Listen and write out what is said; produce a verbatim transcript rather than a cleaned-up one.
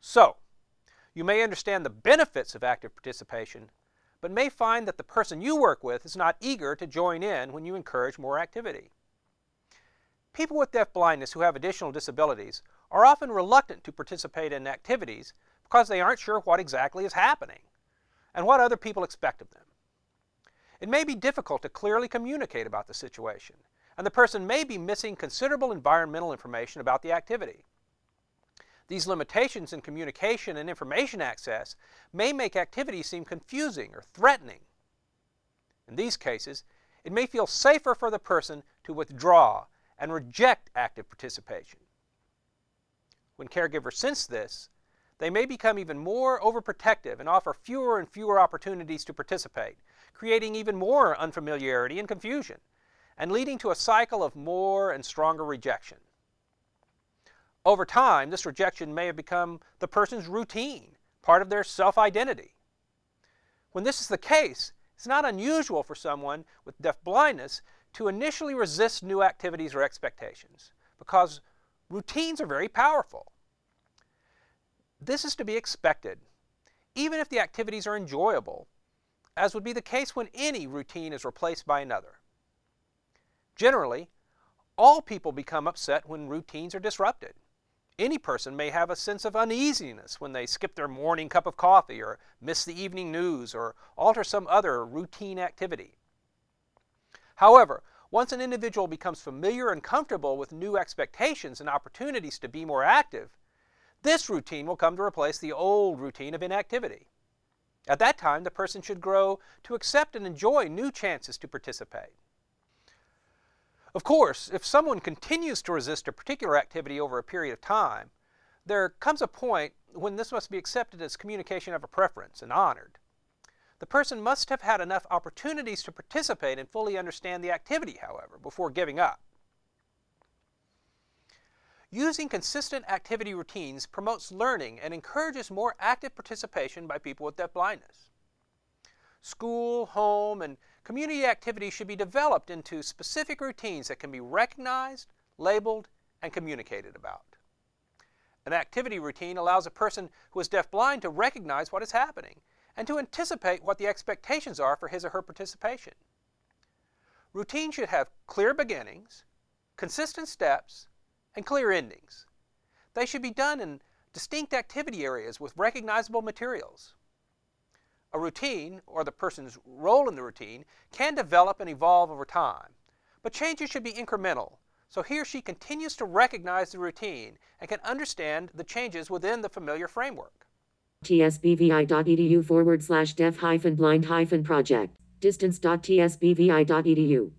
So, you may understand the benefits of active participation, but may find that the person you work with is not eager to join in when you encourage more activity. People with deafblindness who have additional disabilities are often reluctant to participate in activities because they aren't sure what exactly is happening and what other people expect of them. It may be difficult to clearly communicate about the situation, and the person may be missing considerable environmental information about the activity. These limitations in communication and information access may make activities seem confusing or threatening. In these cases, it may feel safer for the person to withdraw and reject active participation. When caregivers sense this, they may become even more overprotective and offer fewer and fewer opportunities to participate, creating even more unfamiliarity and confusion, and leading to a cycle of more and stronger rejection. Over time, this rejection may have become the person's routine, part of their self-identity. When this is the case, it's not unusual for someone with deafblindness to initially resist new activities or expectations, because routines are very powerful. This is to be expected, even if the activities are enjoyable, as would be the case when any routine is replaced by another. Generally, all people become upset when routines are disrupted. Any person may have a sense of uneasiness when they skip their morning cup of coffee or miss the evening news or alter some other routine activity. However, once an individual becomes familiar and comfortable with new expectations and opportunities to be more active, this routine will come to replace the old routine of inactivity. At that time, the person should grow to accept and enjoy new chances to participate. Of course, if someone continues to resist a particular activity over a period of time, there comes a point when this must be accepted as communication of a preference and honored. The person must have had enough opportunities to participate and fully understand the activity, however, before giving up. Using consistent activity routines promotes learning and encourages more active participation by people with deafblindness. School, home, and community activities should be developed into specific routines that can be recognized, labeled, and communicated about. An activity routine allows a person who is deafblind to recognize what is happening and to anticipate what the expectations are for his or her participation. Routines should have clear beginnings, consistent steps, and clear endings. They should be done in distinct activity areas with recognizable materials. A routine, or the person's role in the routine, can develop and evolve over time, but changes should be incremental, so he or she continues to recognize the routine and can understand the changes within the familiar framework. tsbvi.edu forward slash deaf hyphen blind hyphen project. distance.tsbvi.edu